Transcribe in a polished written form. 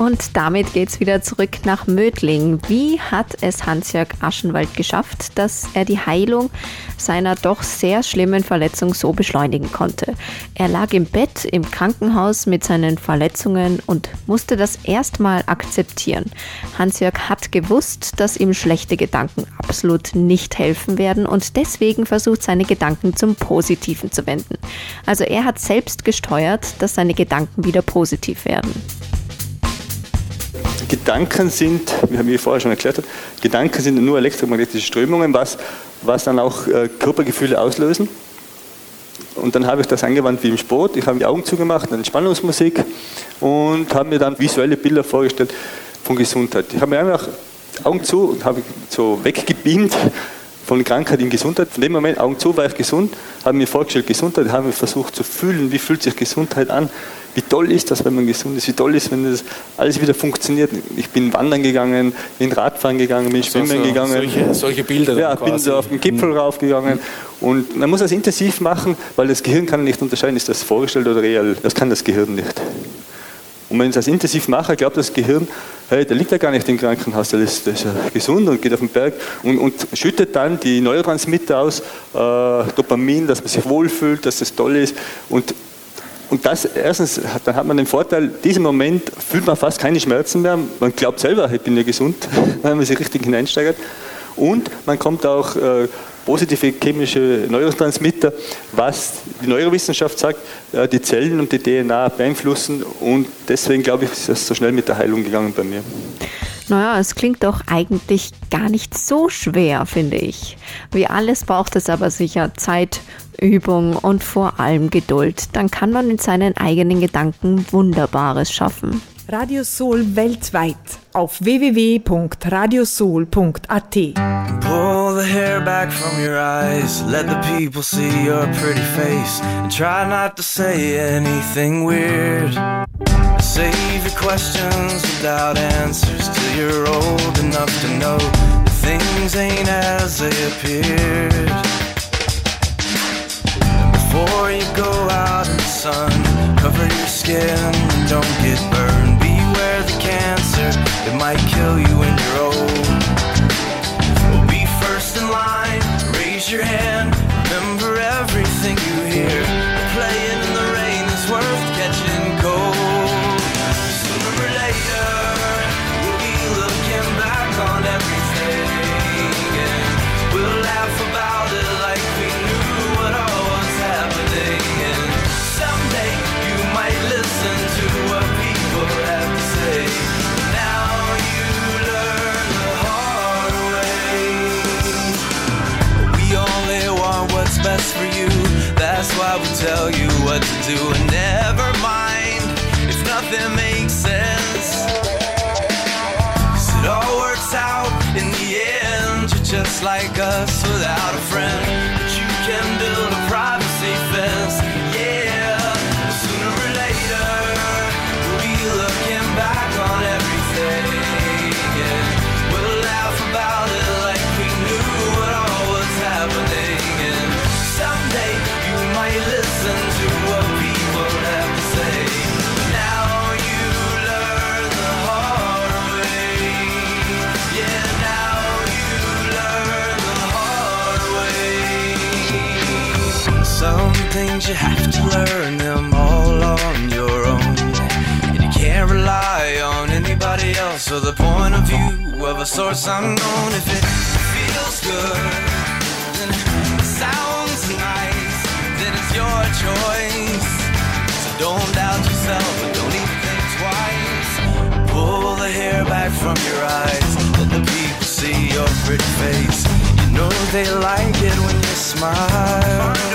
Und damit geht's wieder zurück nach Mödling. Wie hat es Hans-Jörg Aschenwald geschafft, dass er die Heilung seiner doch sehr schlimmen Verletzung so beschleunigen konnte? Er lag im Bett im Krankenhaus mit seinen Verletzungen und musste das erstmal akzeptieren. Hans-Jörg hat gewusst, dass ihm schlechte Gedanken absolut nicht helfen werden und deswegen versucht, seine Gedanken zum Positiven zu wenden. Also er hat selbst gesteuert, dass seine Gedanken wieder positiv werden. Gedanken sind, wie ich vorher schon erklärt habe, Gedanken sind nur elektromagnetische Strömungen, was dann auch Körpergefühle auslösen. Und dann habe ich das angewandt wie im Sport. Ich habe die Augen zugemacht, eine Entspannungsmusik und habe mir dann visuelle Bilder vorgestellt von Gesundheit. Ich habe mir einfach Augen zu und habe so weggebeamt von Krankheit in Gesundheit. Von dem Moment, Augen zu, war ich gesund, habe mir vorgestellt Gesundheit, habe mir versucht zu fühlen, wie fühlt sich Gesundheit an, wie toll ist das, wenn man gesund ist, wie toll ist, wenn das alles wieder funktioniert. Ich bin wandern gegangen, bin Radfahren gegangen, bin schwimmen gegangen. Solche Bilder. Ja, bin so auf den Gipfel raufgegangen. Und man muss das intensiv machen, weil das Gehirn kann nicht unterscheiden, ist das vorgestellt oder real. Das kann das Gehirn nicht. Und wenn ich das intensiv mache, glaubt das Gehirn, hey, der liegt ja gar nicht im Krankenhaus, der ist ja gesund und geht auf den Berg und schüttet dann die Neurotransmitter aus, Dopamin, dass man sich wohlfühlt, dass das toll ist. Und das, erstens, dann hat man den Vorteil, in diesem Moment fühlt man fast keine Schmerzen mehr. Man glaubt selber, ich bin ja gesund, wenn man sich richtig hineinsteigert. Und man kommt auch positive chemische Neurotransmitter, was die Neurowissenschaft sagt, die Zellen und die DNA beeinflussen. Und deswegen glaube ich, ist das so schnell mit der Heilung gegangen bei mir. Naja, es klingt doch eigentlich gar nicht so schwer, finde ich. Wie alles braucht es aber sicher Zeit, Übung und vor allem Geduld. Dann kann man mit seinen eigenen Gedanken Wunderbares schaffen. Radio Soul weltweit auf www.radiosoul.at. Pull the hair back from your eyes, let the people see your pretty face, and try not to say anything weird. Save your questions without answers till you're old enough to know that things ain't as they appeared. And before you go out in the sun, cover your skin and don't get burned. Beware the cancer, it might kill you when you're old. Well, be first in line, raise your hand, remember everything you hear. Playing in the rain is worth catching cold. Sooner or later, we'll be looking back on everything, and we'll laugh about it like we knew what all was happening. And someday you might listen to what people have to say. Now you learn the hard way. We only want what's best for you. That's why we tell you what to do. And never mind if nothing makes sense, 'cause it all works out in the end. You're just like us without a friend, but you can build a privacy fence. Yeah, sooner or later we'll be looking back on everything, and we'll laugh about it like we knew what all was happening. And someday you might listen to what people have to say. Now you learn the hard way. Yeah, now you learn the hard way. Some things you have to learn them all on your own, and you can't rely on anybody else or the point of view of a source unknown. If it feels good and it sounds nice, then it's your choice. So don't doubt yourself and don't even think twice. Pull the hair back from your eyes, let the people see your pretty face. You know they like it when you smile.